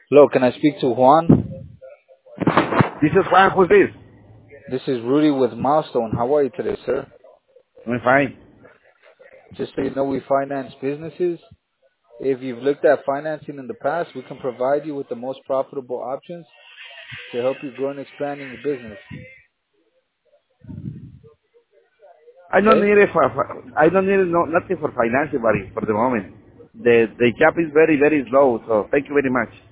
Hello, can I speak to Juan? This is Juan. Who's this? This is Rudy with Milestone. How are you today, sir? I'm fine. Just so you know, we finance businesses. If you've looked at financing in the past, we can provide you with the most profitable options to help you grow and expand in your business. I don't Okay? need it I don't need nothing for financing, buddy, for the moment. The job is very, very slow, so thank you very much.